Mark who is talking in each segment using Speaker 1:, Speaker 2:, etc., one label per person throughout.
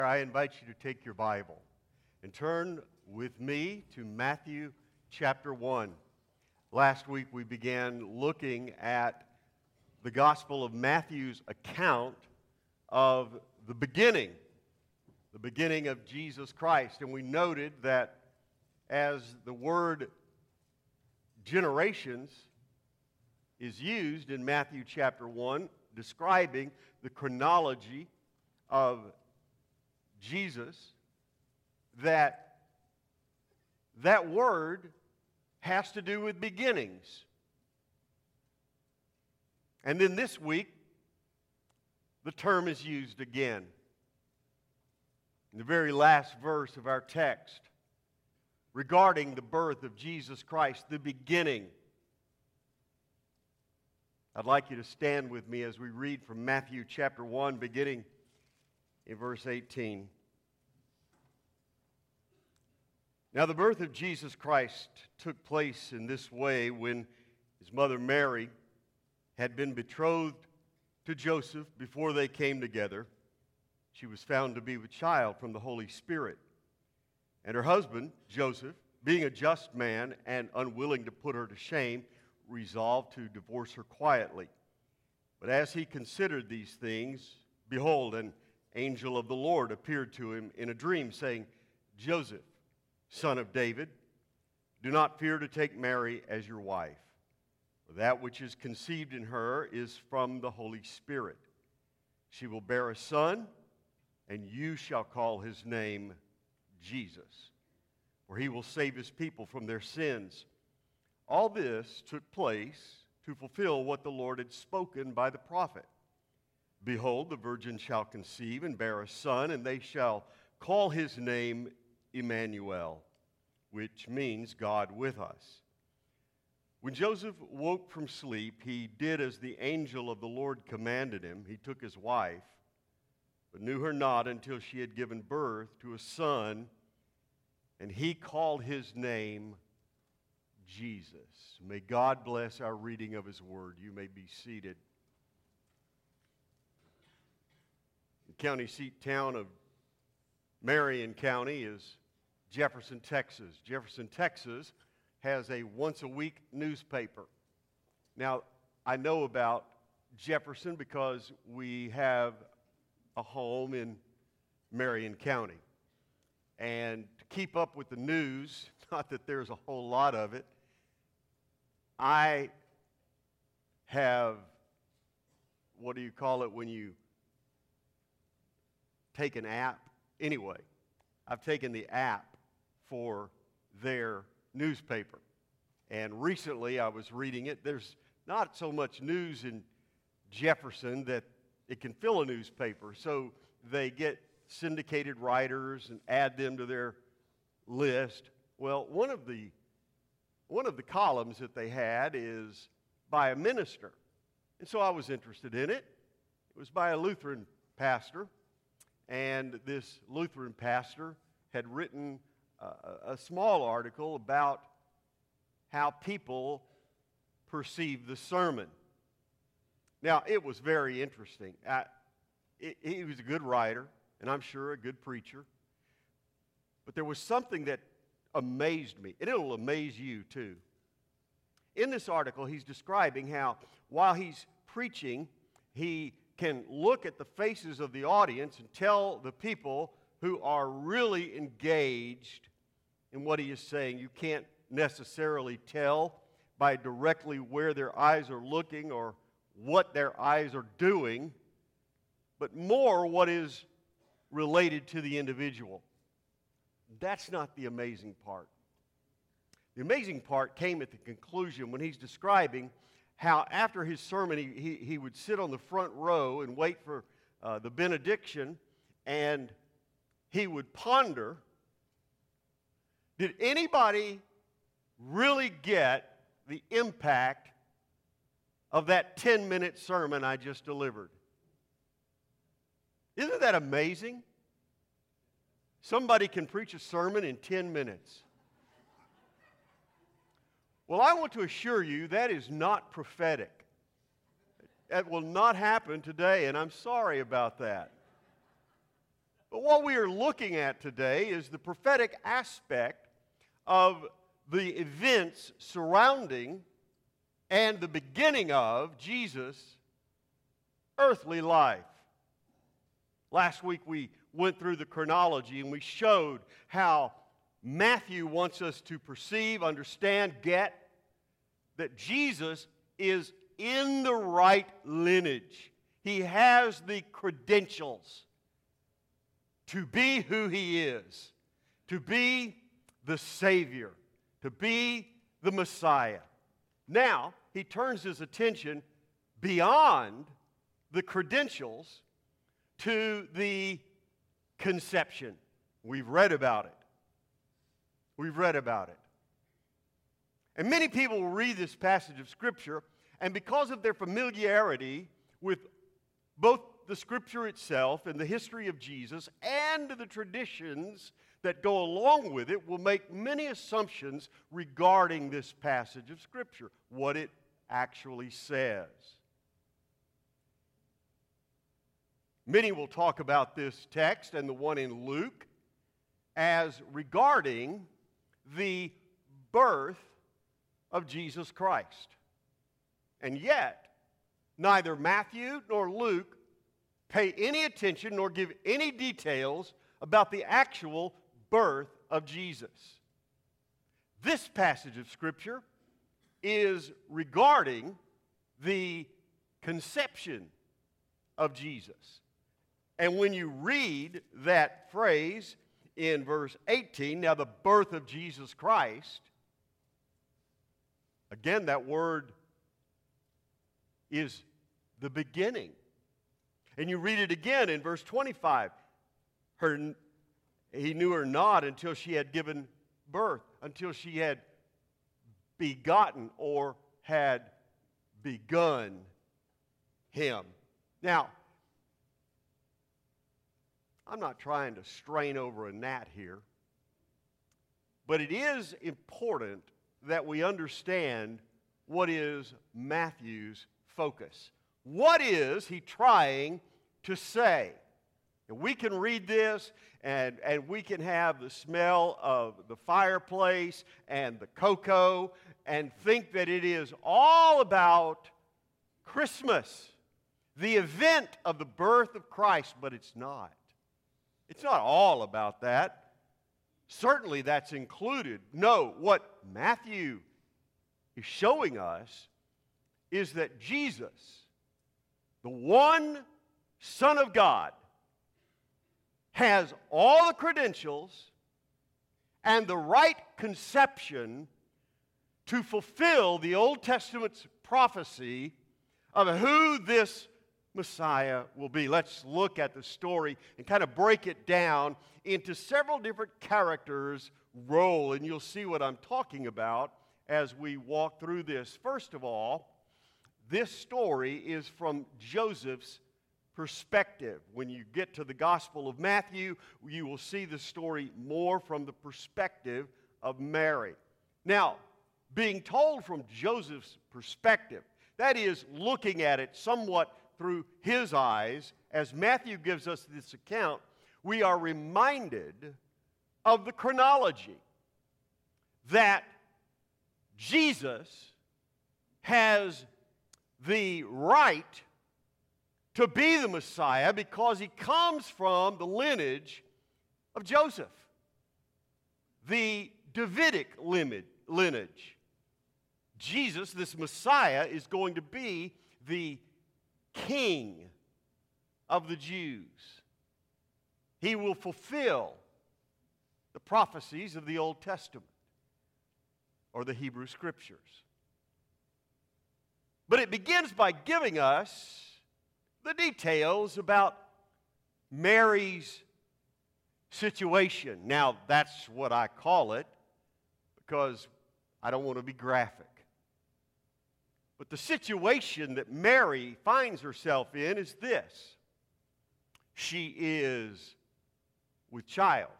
Speaker 1: I invite you to take your Bible and turn with me to Matthew chapter 1. Last week we began looking at the Gospel of Matthew's account of the beginning of Jesus Christ. And we noted that as the word generations is used in Matthew chapter 1, describing the chronology of Jesus, that word has to do with beginnings. And then this week, the term is used again. In the very last verse of our text, regarding the birth of Jesus Christ, the beginning. I'd like you to stand with me as we read from Matthew chapter 1, beginning in verse 18. Now the birth of Jesus Christ took place in this way when his mother Mary had been betrothed to Joseph before they came together. She was found to be with child from the Holy Spirit. And her husband, Joseph, being a just man and unwilling to put her to shame, resolved to divorce her quietly. But as he considered these things, behold, an angel of the Lord appeared to him in a dream, saying, Joseph, son of David, do not fear to take Mary as your wife, for that which is conceived in her is from the Holy Spirit. She will bear a son, and you shall call his name Jesus, for he will save his people from their sins. All this took place to fulfill what the Lord had spoken by the prophet. Behold, the virgin shall conceive and bear a son, and they shall call his name Emmanuel, which means God with us. When Joseph woke from sleep, he did as the angel of the Lord commanded him. He took his wife, but knew her not until she had given birth to a son, and he called his name Jesus. May God bless our reading of his word. You may be seated. The county seat town of Marion County is Jefferson, Texas. Jefferson, Texas has a once-a-week newspaper. Now, I know about Jefferson because we have a home in Marion County. And to keep up with the news, not that there's a whole lot of it, I have, what do you call it when you take an app? Anyway, I've taken the app for their newspaper. And recently I was reading it. There's not so much news in Jefferson that it can fill a newspaper. So they get syndicated writers and add them to their list. Well, one of the columns that they had is by a minister. And so I was interested in it. It was by a Lutheran pastor. And this Lutheran pastor had written a small article about how people perceive the sermon. Now, it was very interesting. He was a good writer, and I'm sure a good preacher. But there was something that amazed me, and it'll amaze you too. In this article, he's describing how while he's preaching, he can look at the faces of the audience and tell the people who are really engaged in what he is saying. You can't necessarily tell by directly where their eyes are looking or what their eyes are doing, but more what is related to the individual. That's not the amazing part. The amazing part came at the conclusion when he's describing how after his sermon he would sit on the front row and wait for the benediction, and he would ponder, did anybody really get the impact of that 10-minute sermon I just delivered? Isn't that amazing? Somebody can preach a sermon in 10 minutes. Well, I want to assure you that is not prophetic. That will not happen today, and I'm sorry about that. But what we are looking at today is the prophetic aspect of the events surrounding and the beginning of Jesus' earthly life. Last week we went through the chronology and we showed how Matthew wants us to perceive, understand, get that Jesus is in the right lineage. He has the credentials to be who he is, to be the Savior, to be the Messiah. Now, he turns his attention beyond the credentials to the conception. We've read about it. We've read about it. And many people will read this passage of Scripture, and because of their familiarity with both the Scripture itself and the history of Jesus and the traditions that go along with it, will make many assumptions regarding this passage of Scripture, what it actually says. Many will talk about this text and the one in Luke as regarding the birth of Jesus Christ. And yet, neither Matthew nor Luke pay any attention nor give any details about the actual birth of Jesus. This passage of Scripture is regarding the conception of Jesus. And when you read that phrase in verse 18, now the birth of Jesus Christ, again, that word is the beginning. And you read it again in verse 25. He knew her not until she had given birth, until she had begotten or had begun him. Now, I'm not trying to strain over a gnat here, but it is important that we understand what is Matthew's focus. What is he trying to say? And we can read this and we can have the smell of the fireplace and the cocoa and think that it is all about Christmas, the event of the birth of Christ, but it's not. It's not all about that. Certainly that's included. No, what Matthew is showing us is that Jesus, the one Son of God, has all the credentials and the right conception to fulfill the Old Testament's prophecy of who this Messiah will be. Let's look at the story and kind of break it down into several different characters' role, and you'll see what I'm talking about as we walk through this. First of all, this story is from Joseph's perspective. When you get to the Gospel of Matthew, you will see the story more from the perspective of Mary. Now, being told from Joseph's perspective, that is, looking at it somewhat through his eyes, as Matthew gives us this account, we are reminded of the chronology that Jesus has the right to be the Messiah because he comes from the lineage of Joseph, the Davidic lineage. Jesus, this Messiah, is going to be the King of the Jews. He will fulfill the prophecies of the Old Testament or the Hebrew Scriptures. But it begins by giving us the details about Mary's situation. Now, that's what I call it because I don't want to be graphic. But the situation that Mary finds herself in is this. She is with child.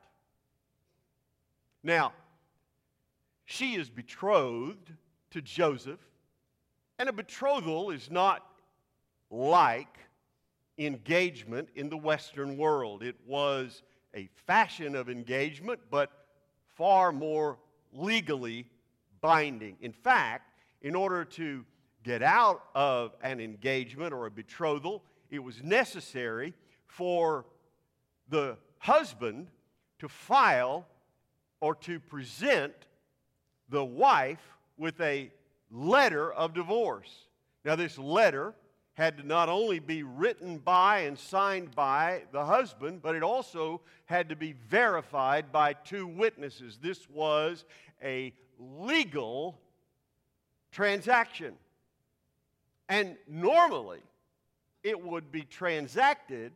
Speaker 1: Now, she is betrothed to Joseph, and a betrothal is not like engagement in the Western world. It was a fashion of engagement, but far more legally binding. In fact, in order to get out of an engagement or a betrothal, it was necessary for the husband to file or to present the wife with a letter of divorce. Now, this letter had to not only be written by and signed by the husband, but it also had to be verified by two witnesses. This was a legal transaction. And normally, it would be transacted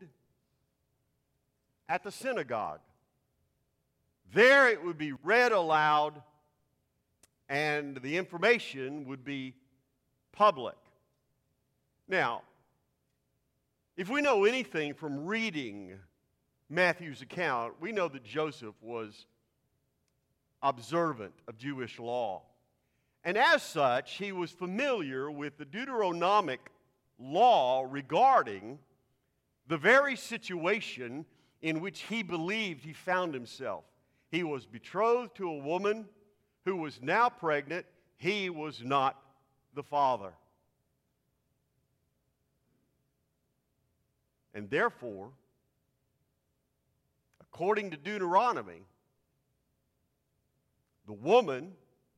Speaker 1: at the synagogue. There it would be read aloud, and the information would be public. Now, if we know anything from reading Matthew's account, we know that Joseph was observant of Jewish law. And as such, he was familiar with the Deuteronomic law regarding the very situation in which he believed he found himself. He was betrothed to a woman who was now pregnant. He was not the father. And therefore, according to Deuteronomy, the woman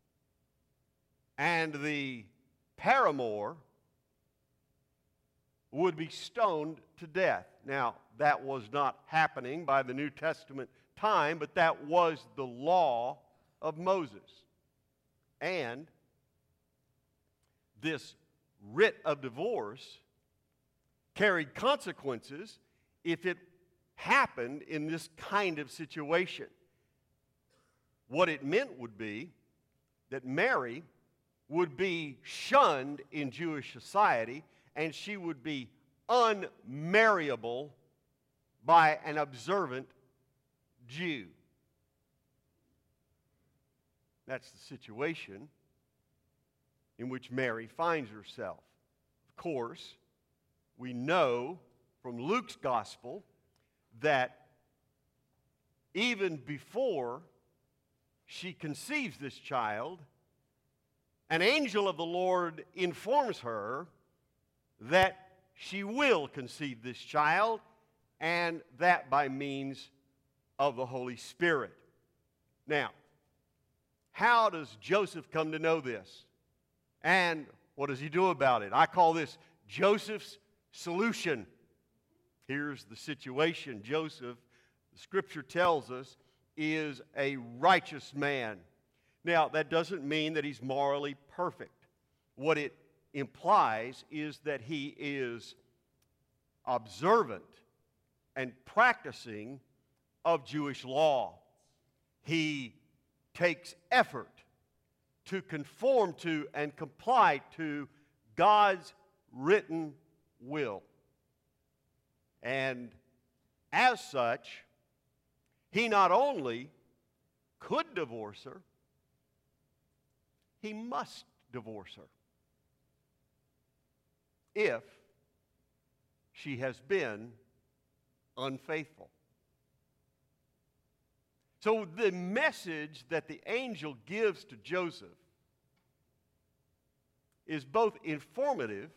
Speaker 1: and the paramour would be stoned to death. Now, that was not happening by the New Testament time, but that was the law of Moses. And this writ of divorce carried consequences if it happened in this kind of situation. What it meant would be that Mary would be shunned in Jewish society, and she would be unmarriable by an observant Jew. That's the situation in which Mary finds herself. Of course, we know from Luke's gospel that even before she conceives this child, an angel of the Lord informs her that she will conceive this child, and that by means of the Holy Spirit. Now, how does Joseph come to know this? And what does he do about it? I call this Joseph's solution. Here's the situation. Joseph, the Scripture tells us, is a righteous man. Now, that doesn't mean that he's morally perfect. What it implies is that he is observant and practicing of Jewish law. He takes effort to conform to and comply to God's written will. And as such, he not only could divorce her, he must divorce her if she has been unfaithful. So the message that the angel gives to Joseph is both informative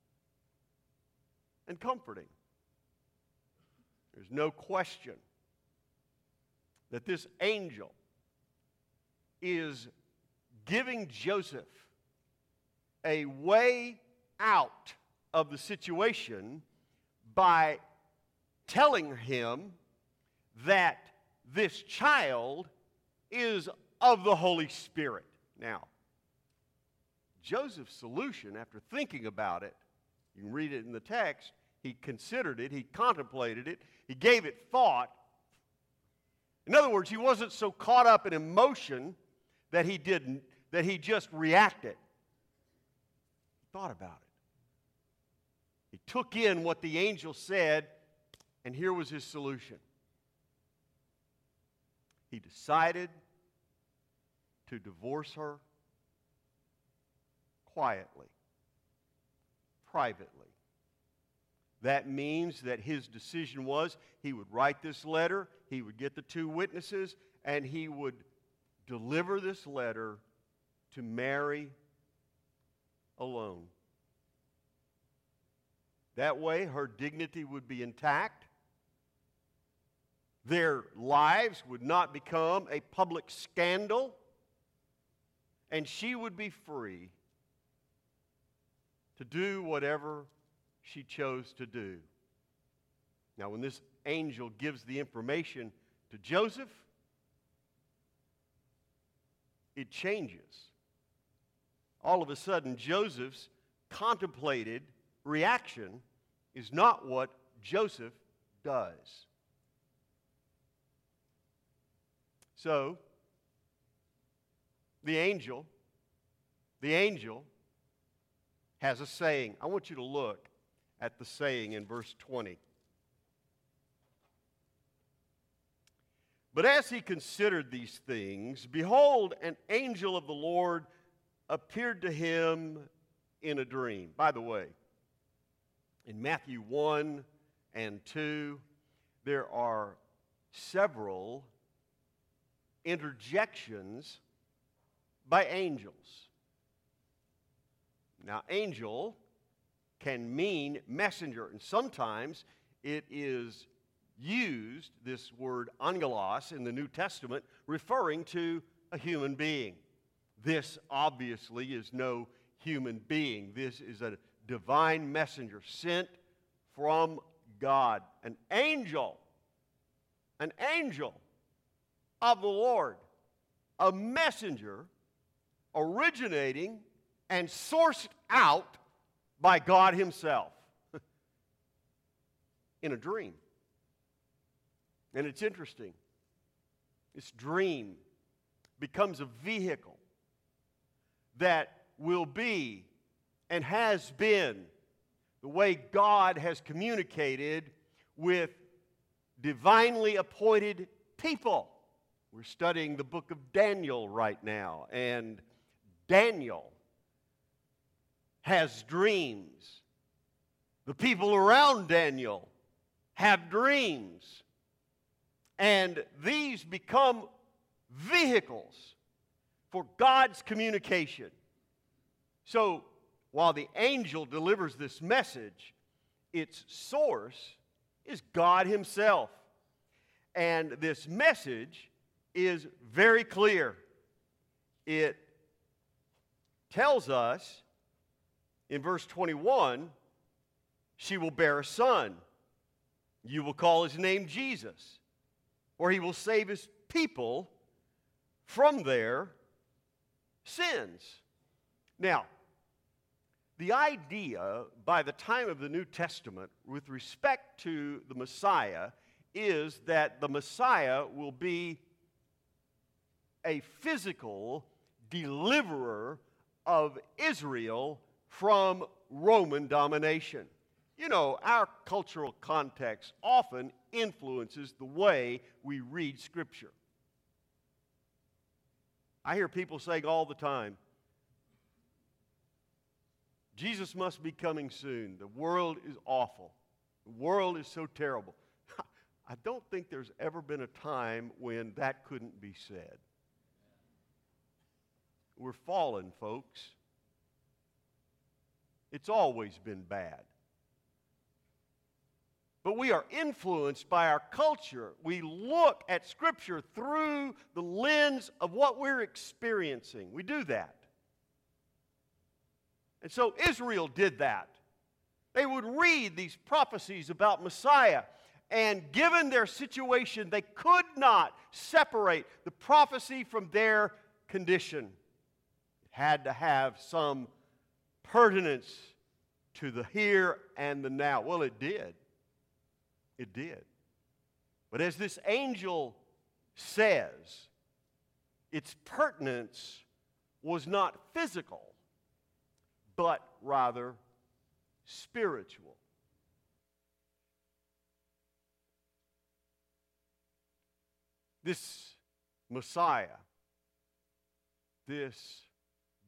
Speaker 1: and comforting. There's no question that this angel is giving Joseph a way out of the situation by telling him that this child is of the Holy Spirit. Now, Joseph's solution, after thinking about it, you can read it in the text, he considered it, he contemplated it, he gave it thought. In other words, he wasn't so caught up in emotion that he just reacted. He thought about it. He took in what the angel said, and here was his solution. He decided to divorce her quietly, privately, That means that his decision was he would write this letter, he would get the two witnesses, and he would deliver this letter to Mary alone. That way, her dignity would be intact. Their lives would not become a public scandal, and she would be free to do whatever she chose to do. Now, when this angel gives the information to Joseph, it changes. All of a sudden, Joseph's contemplated reaction is not what Joseph does. So, the angel has a saying. I want you to look at the saying in verse 20. But as he considered these things, behold, an angel of the Lord appeared to him in a dream. By the way, in Matthew 1 and 2, there are several interjections by angels. Now, angel can mean messenger, and sometimes it is used, this word angelos, in the New Testament, referring to a human being. This obviously is no human being. This is a divine messenger sent from God. An angel of the Lord, a messenger originating and sourced out by God himself in a dream. And it's interesting. This dream becomes a vehicle that will be and has been the way God has communicated with divinely appointed people. We're studying the book of Daniel right now, and Daniel has dreams. The people around Daniel have dreams. And these become vehicles for God's communication. So, while the angel delivers this message, its source is God himself. And this message is very clear. It tells us in verse 21, she will bear a son. You will call his name Jesus, or he will save his people from their sins. Now, the idea by the time of the New Testament with respect to the Messiah is that the Messiah will be a physical deliverer of Israel from Roman domination. You know, our cultural context often influences the way we read Scripture. I hear people saying all the time, Jesus must be coming soon. The world is awful. The world is so terrible. I don't think there's ever been a time when that couldn't be said. We're fallen, folks. It's always been bad. But we are influenced by our culture. We look at Scripture through the lens of what we're experiencing. We do that. And so Israel did that. They would read these prophecies about Messiah, and given their situation, they could not separate the prophecy from their condition. It had to have some pertinence to the here and the now. Well, it did. It did. But as this angel says, its pertinence was not physical, but rather spiritual. This Messiah, this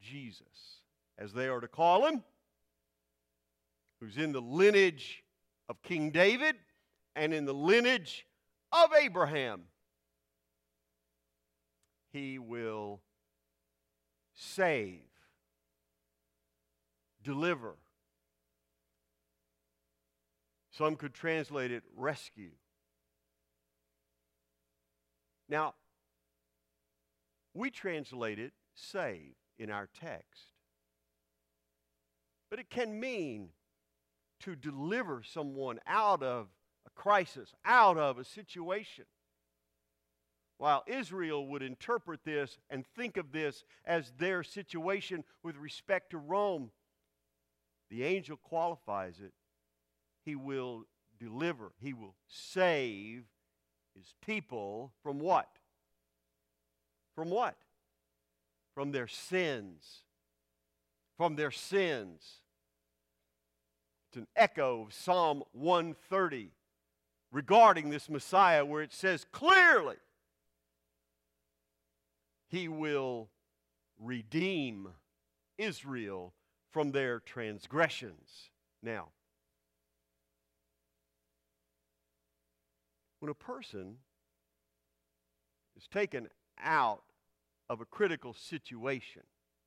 Speaker 1: Jesus, as they are to call him, who's in the lineage of King David and in the lineage of Abraham. He will save, deliver. Some could translate it rescue. Now, we translate it save in our text. But it can mean to deliver someone out of a crisis, out of a situation. While Israel would interpret this and think of this as their situation with respect to Rome, the angel qualifies it. He will deliver, he will save his people from what? From what? From their sins. From their sins. It's an echo of Psalm 130 regarding this Messiah, where it says clearly, he will redeem Israel from their transgressions. Now, when a person is taken out of a critical situation,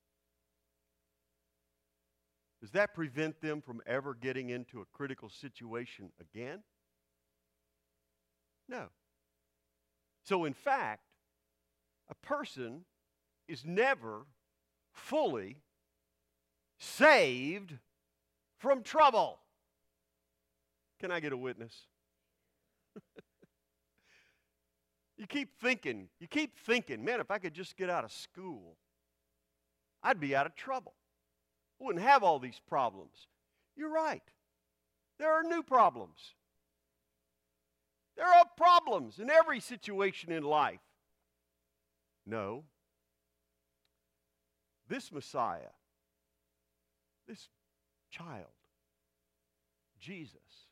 Speaker 1: does that prevent them from ever getting into a critical situation again? No. So in fact, a person is never fully saved from trouble. Can I get a witness? You keep thinking, man, if I could just get out of school, I'd be out of trouble. I wouldn't have all these problems. You're right. There are new problems. There are problems in every situation in life. No. This Messiah, this child, Jesus,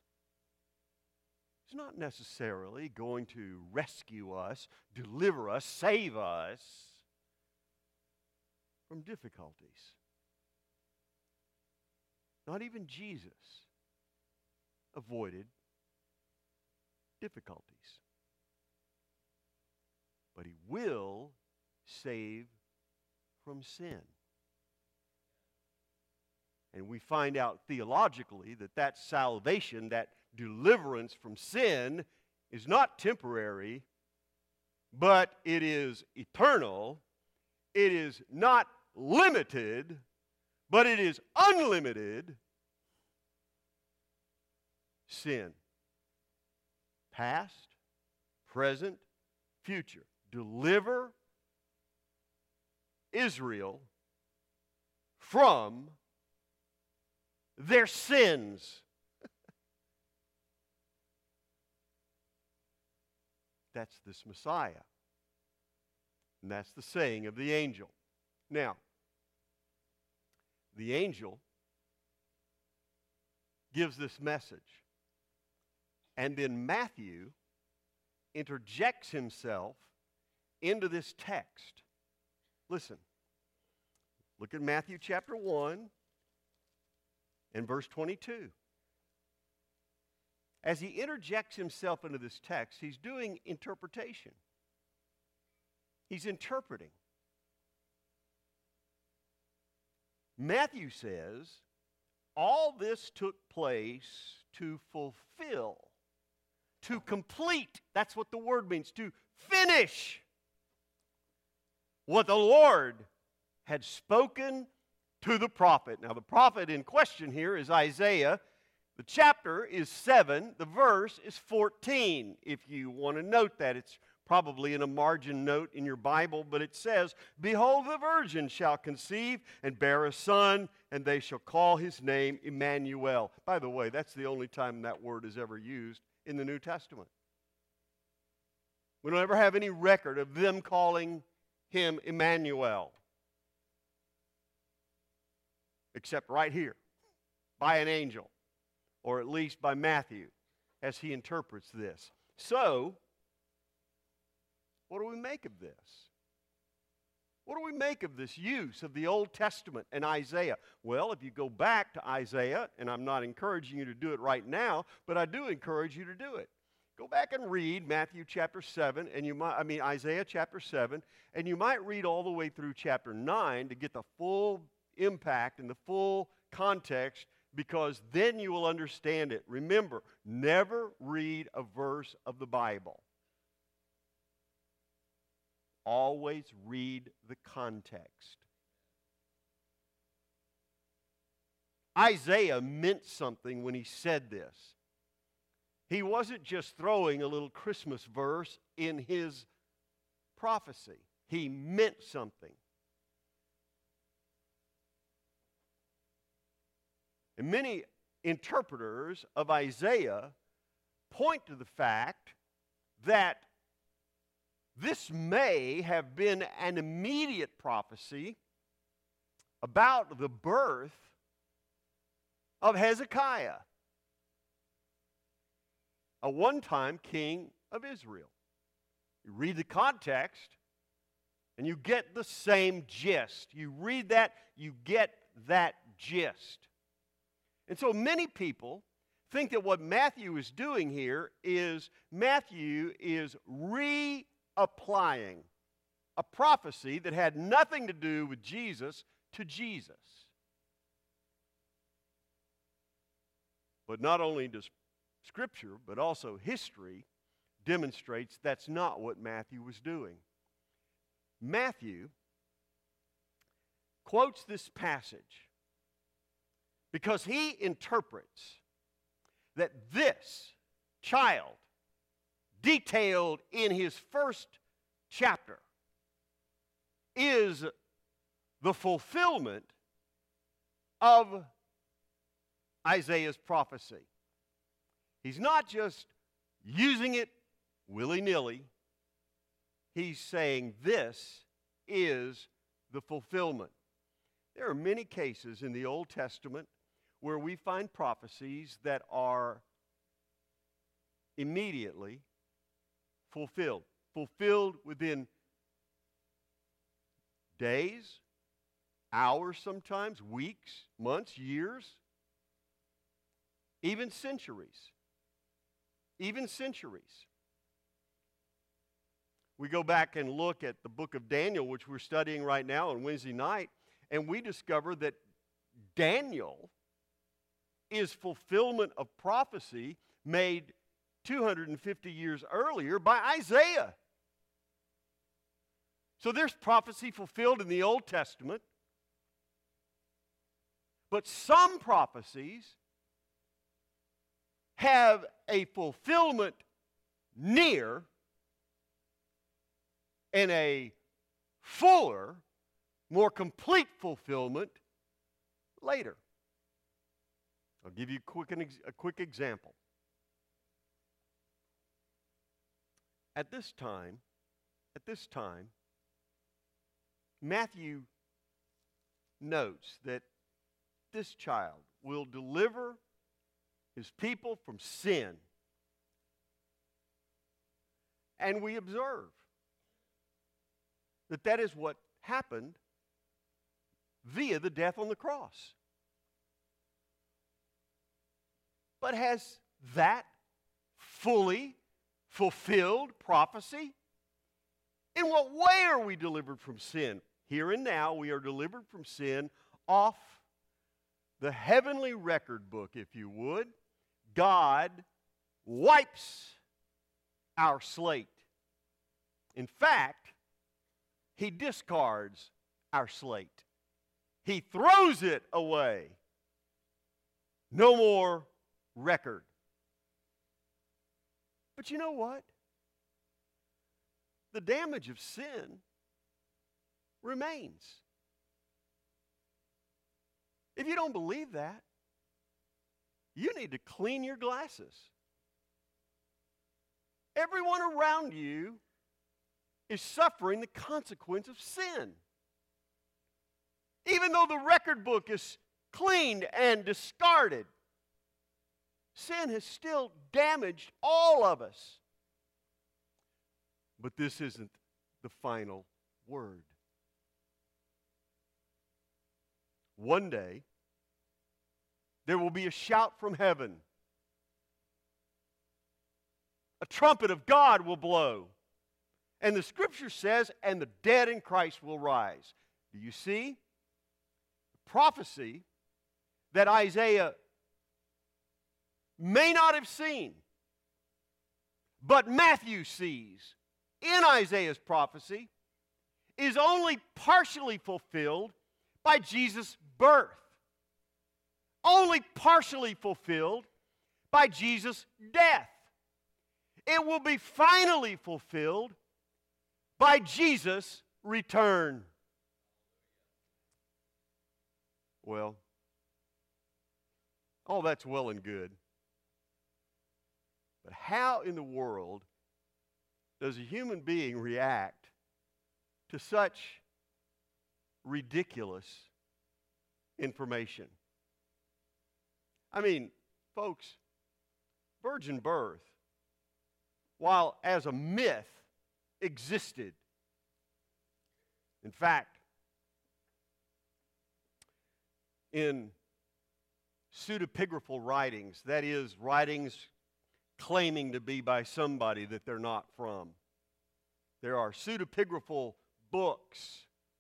Speaker 1: is not necessarily going to rescue us, deliver us, save us from difficulties. Not even Jesus avoided difficulties. But he will save from sin. And we find out theologically that that salvation, that deliverance from sin, is not temporary, but it is eternal. It is not limited, but it is unlimited sin. Past, present, future. Deliver Israel from their sins. That's this Messiah. And that's the saying of the angel. Now, the angel gives this message. And then Matthew interjects himself into this text. Listen. Look at Matthew chapter 1 and verse 22. As he interjects himself into this text, he's doing interpretation. He's interpreting. Matthew says, all this took place to fulfill, to complete. That's what the word means, to finish what the Lord had spoken to the prophet. Now, the prophet in question here is Isaiah. The chapter is 7. The verse is 14. If you want to note that, it's probably in a margin note in your Bible, but it says, "Behold, the virgin shall conceive and bear a son, and they shall call his name Emmanuel." By the way, that's the only time that word is ever used in the New Testament. We don't ever have any record of them calling him Emmanuel, except right here, by an angel, or at least by Matthew, as he interprets this. So, what do we make of this? What do we make of this use of the Old Testament and Isaiah? Well, if you go back to Isaiah, and I'm not encouraging you to do it right now, but I do encourage you to do it. Go back and read Matthew chapter 7, Isaiah chapter 7, and you might read all the way through chapter 9 to get the full impact and the full context, because then you will understand it. Remember, never read a verse of the Bible. Always read the context. Isaiah meant something when he said this. He wasn't just throwing a little Christmas verse in his prophecy. He meant something. And many interpreters of Isaiah point to the fact that this may have been an immediate prophecy about the birth of Hezekiah, a one-time king of Israel. You read the context, and you get the same gist. You read that, you get that gist. And so many people think that what Matthew is doing here is Matthew is reapplying a prophecy that had nothing to do with Jesus to Jesus. But not only does Scripture, but also history demonstrates that's not what Matthew was doing. Matthew quotes this passage because he interprets that this child, detailed in his first chapter, is the fulfillment of Isaiah's prophecy. He's not just using it willy-nilly. He's saying this is the fulfillment. There are many cases in the Old Testament where we find prophecies that are immediately fulfilled. Fulfilled within days, hours sometimes, weeks, months, years, even centuries. Even centuries. We go back and look at the book of Daniel, which we're studying right now on Wednesday night, and we discover that Daniel is fulfillment of prophecy made 250 years earlier by Isaiah. So there's prophecy fulfilled in the Old Testament, but some prophecies have a fulfillment near and a fuller, more complete fulfillment later. I'll give you a quick example. At this time, Matthew notes that this child will deliver his people from sin. And we observe that that is what happened via the death on the cross. But has that fully fulfilled prophecy? In what way are we delivered from sin? Here and now, we are delivered from sin off the heavenly record book, if you would. God wipes our slate. In fact, He discards our slate. He throws it away. No more record. But you know what? The damage of sin remains. If you don't believe that, you need to clean your glasses. Everyone around you is suffering the consequence of sin. Even though the record book is cleaned and discarded, sin has still damaged all of us. But this isn't the final word. one day there will be a shout from heaven. A trumpet of God will blow. And the Scripture says, and the dead in Christ will rise. Do you see? The prophecy that Isaiah may not have seen, but Matthew sees in Isaiah's prophecy is only partially fulfilled by Jesus' birth. Only partially fulfilled by Jesus' death. It will be finally fulfilled by Jesus' return. Well, all that's well and good. But how in the world does a human being react to such ridiculous information? I mean, folks, virgin birth, while as a myth, existed. In fact, in pseudepigraphal writings, that is, writings claiming to be by somebody that they're not from, there are pseudepigraphal books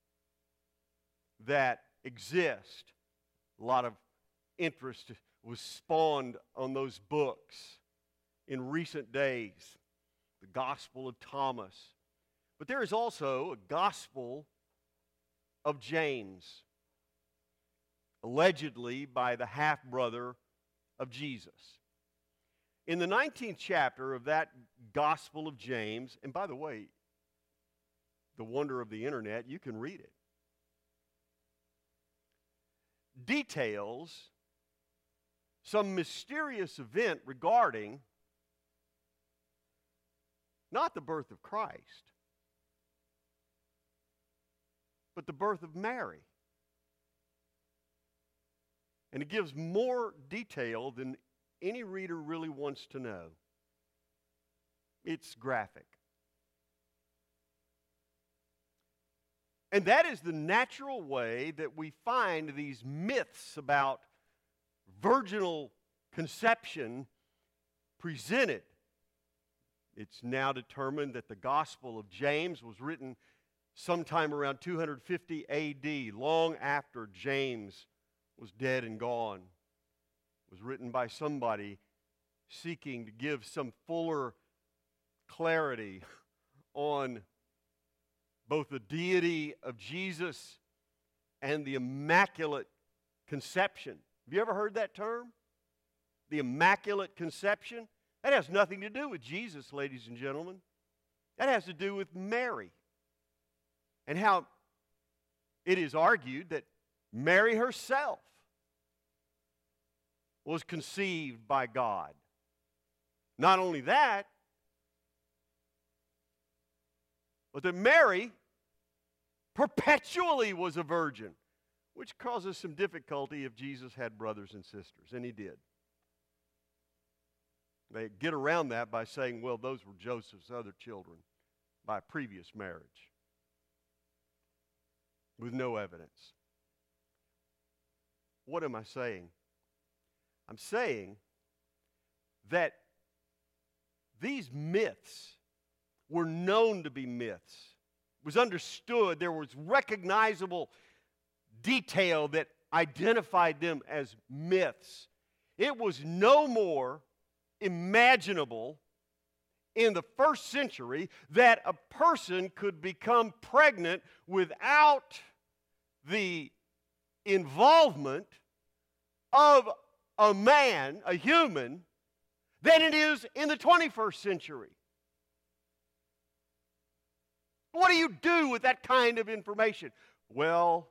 Speaker 1: that exist. A lot of interest was spawned on those books in recent days. The Gospel of Thomas. But there is also a Gospel of James, allegedly by the half-brother of Jesus. In the 19th chapter of that Gospel of James, and by the way, the wonder of the internet, you can read it, details some mysterious event regarding not the birth of Christ, but the birth of Mary. And it gives more detail than any reader really wants to know. It's graphic. And that is the natural way that we find these myths about virginal conception presented. It's now determined that the Gospel of James was written sometime around 250 A.D., long after James was dead and gone. It was written by somebody seeking to give some fuller clarity on both the deity of Jesus and the Immaculate Conception. Have you ever heard that term? The Immaculate Conception? That has nothing to do with Jesus, ladies and gentlemen. That has to do with Mary. And how it is argued that Mary herself was conceived by God. Not only that, but that Mary perpetually was a virgin, which causes some difficulty if Jesus had brothers and sisters, and he did. They get around that by saying, well, those were Joseph's other children by a previous marriage, with no evidence. What am I saying? I'm saying that these myths were known to be myths. It was understood. There was recognizable detail that identified them as myths. It was no more imaginable in the first century that a person could become pregnant without the involvement of a man, a human, than it is in the 21st century. What do you do with that kind of information? Well,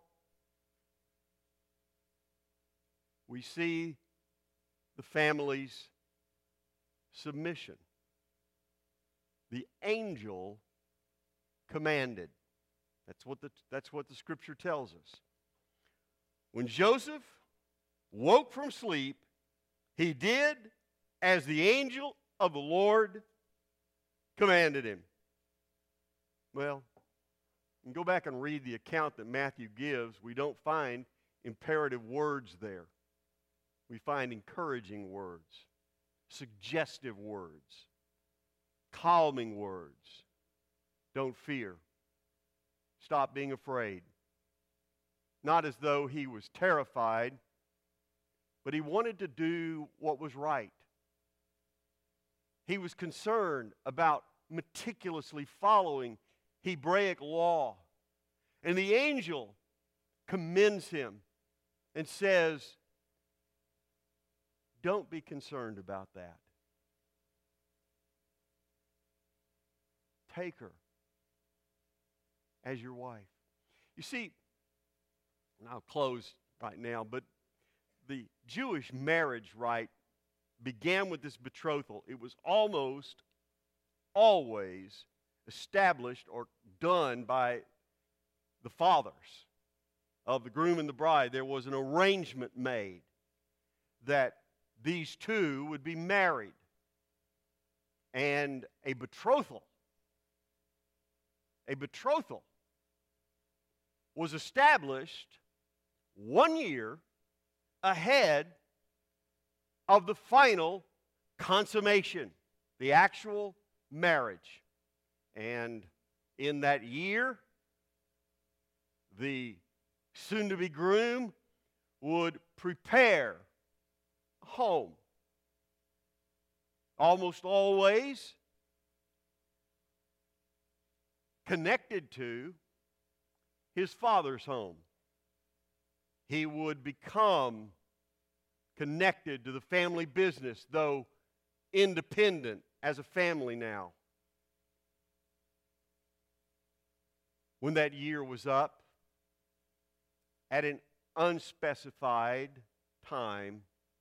Speaker 1: we see the family's submission. The angel commanded. That's what the Scripture tells us. When Joseph woke from sleep, he did as the angel of the Lord commanded him. Well, you can go back and read the account that Matthew gives. We don't find imperative words there. We find encouraging words, suggestive words, calming words. Don't fear. Stop being afraid. Not as though he was terrified, but he wanted to do what was right. He was concerned about meticulously following Hebraic law. And the angel commends him and says, don't be concerned about that. Take her as your wife. You see, and I'll close right now, but the Jewish marriage rite began with this betrothal. It was almost always established or done by the fathers of the groom and the bride. There was an arrangement made that these two would be married. And a betrothal was established 1 year ahead of the final consummation, the actual marriage. And in that year, the soon-to-be groom would prepare a home. Almost always connected to his father's home. He would become connected to the family business, though independent as a family now. When that year was up, at an unspecified time,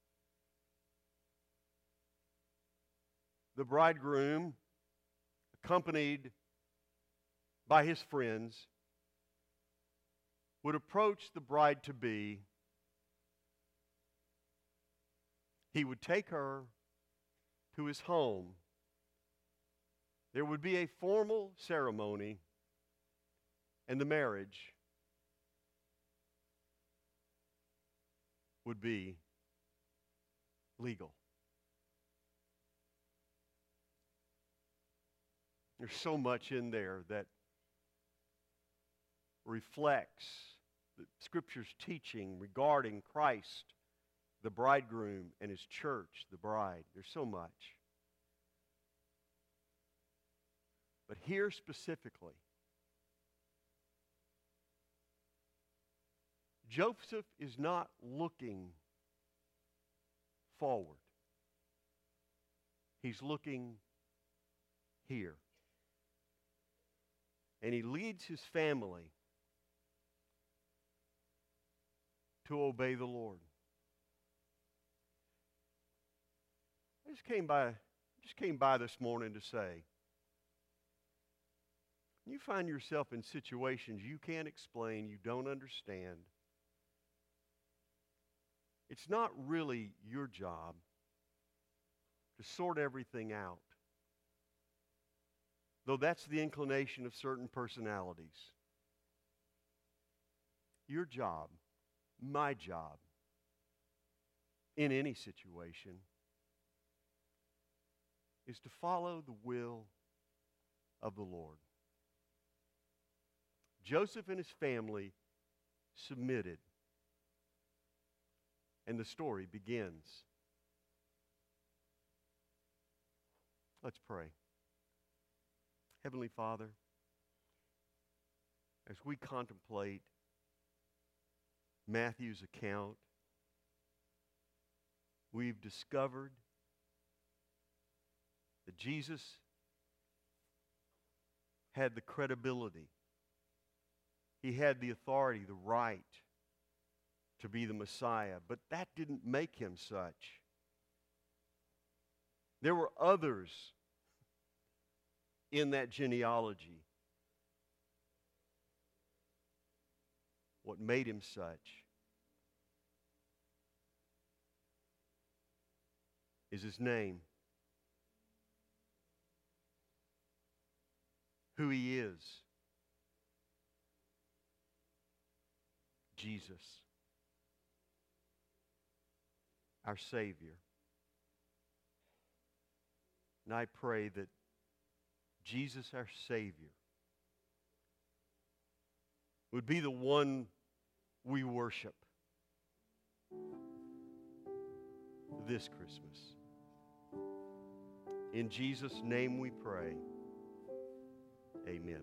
Speaker 1: the bridegroom, accompanied by his friends, would approach the bride-to-be. He would take her to his home. There would be a formal ceremony, and the marriage would be legal. There's so much in there that reflects the Scripture's teaching regarding Christ, the bridegroom, and his church, the bride. There's so much. But here specifically, Joseph is not looking forward. He's looking here. And he leads his family to obey the Lord. I just came by this morning to say, you find yourself in situations you can't explain, you don't understand. It's not really your job to sort everything out, though that's the inclination of certain personalities. Your job, my job, in any situation, is to follow the will of the Lord. Joseph and his family submitted, and the story begins. Let's pray. Heavenly Father, as we contemplate Matthew's account, we've discovered that Jesus had the credibility, he had the authority, the right to be the Messiah, but that didn't make him such. There were others in that genealogy. What made him such is his name, who he is, Jesus. our Savior. And I pray that Jesus, our Savior, would be the one we worship this Christmas. In Jesus' name we pray. Amen.